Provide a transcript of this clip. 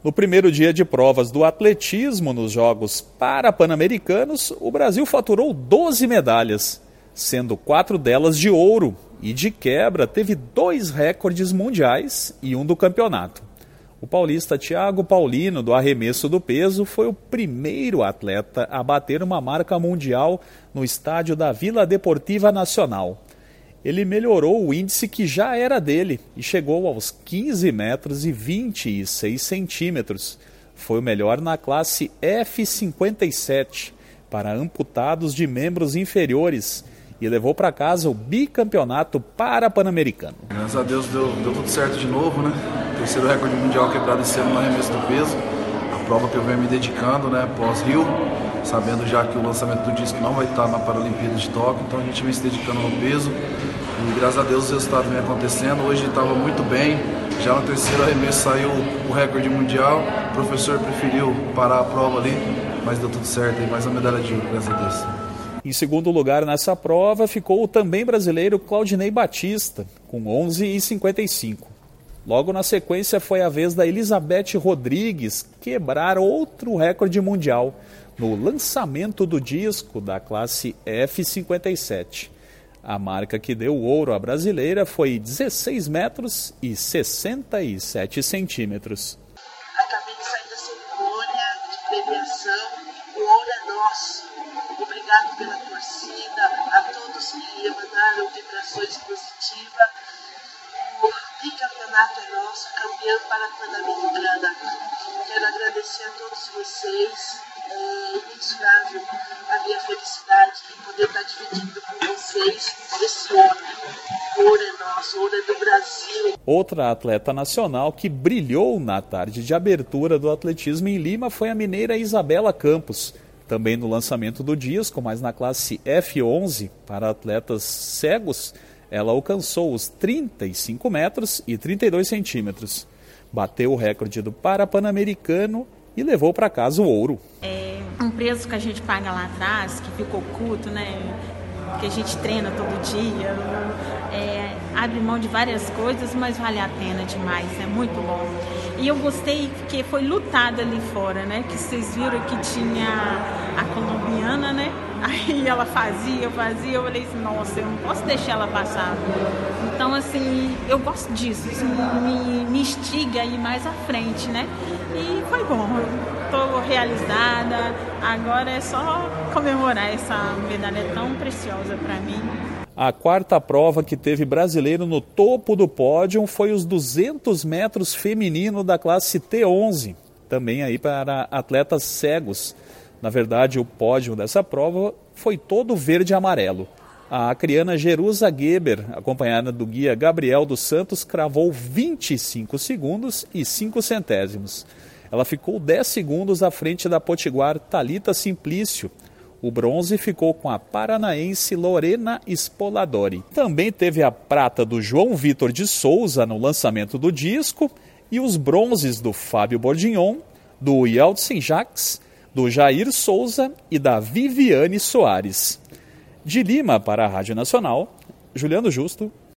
No primeiro dia de provas do atletismo nos Jogos Parapan-Americanos, o Brasil faturou 12 medalhas, sendo 4 delas de ouro, e de quebra teve 2 recordes mundiais e um do campeonato. O paulista Thiago Paulino, do arremesso do peso, foi o primeiro atleta a bater uma marca mundial no estádio da Vila Deportiva Nacional. Ele melhorou o índice que já era dele e chegou aos 15 metros e 26 centímetros. Foi o melhor na classe F57 para amputados de membros inferiores e levou para casa o bicampeonato Parapan-Americano. Graças a Deus deu tudo certo de novo, né? Terceiro recorde mundial quebrado esse ano no arremesso do peso. A prova que eu venho me dedicando, né, pós-Rio, sabendo já que o lançamento do disco não vai estar na Paralimpíada de Tóquio, então a gente vem se dedicando no peso e graças a Deus os resultados vêm acontecendo. Hoje estava muito bem, já no terceiro arremesso saiu o recorde mundial, o professor preferiu parar a prova ali, mas deu tudo certo e mais uma medalha de ouro, graças a Deus. Em segundo lugar nessa prova ficou o também brasileiro Claudinei Batista, com 11,55. Logo na sequência foi a vez da Elizabeth Rodrigues quebrar outro recorde mundial no lançamento do disco da classe F57. A marca que deu ouro à brasileira foi 16 metros e 67 centímetros. Acabei de sair da cerimônia de premiação, o ouro é nosso. Obrigado pela torcida, a todos que emanaram vibrações positivas. O bicampeonato é nosso, campeão Parapan-Americana. Quero agradecer a todos vocês. É imensurável a minha felicidade de poder estar dividindo com vocês esse ouro. O ouro é nosso, o ouro é do Brasil. Outra atleta nacional que brilhou na tarde de abertura do atletismo em Lima foi a mineira Isabela Campos. Também no lançamento do disco, mas na classe F11 para atletas cegos, ela alcançou os 35 metros e 32 centímetros. Bateu o recorde do Parapan-Americano e levou para casa o ouro. É um preço que a gente paga lá atrás, que fica oculto, né? Que a gente treina todo dia, abre mão de várias coisas, mas vale a pena demais, é muito bom. E eu gostei que foi lutado ali fora, né? Que vocês viram que tinha a colombiana, né? Aí ela fazia, eu falei assim, nossa, eu não posso deixar ela passar. Então, assim, eu gosto disso, isso me instiga a ir mais à frente, né? E foi bom, eu estou realizada, agora é só comemorar essa medalha tão preciosa para mim. A quarta prova que teve brasileiro no topo do pódio foi os 200 metros feminino da classe T11, também aí para atletas cegos. Na verdade, o pódio dessa prova foi todo verde e amarelo. A acriana Jerusa Geber, acompanhada do guia Gabriel dos Santos, cravou 25 segundos e 5 centésimos. Ela ficou 10 segundos à frente da potiguar Thalita Simplício. O bronze ficou com a paranaense Lorena Spoladori. Também teve a prata do João Vitor de Souza no lançamento do disco e os bronzes do Fábio Bordignon, do Yeltsin Jacques, do Jair Souza e da Viviane Soares. De Lima para a Rádio Nacional, Juliano Justo,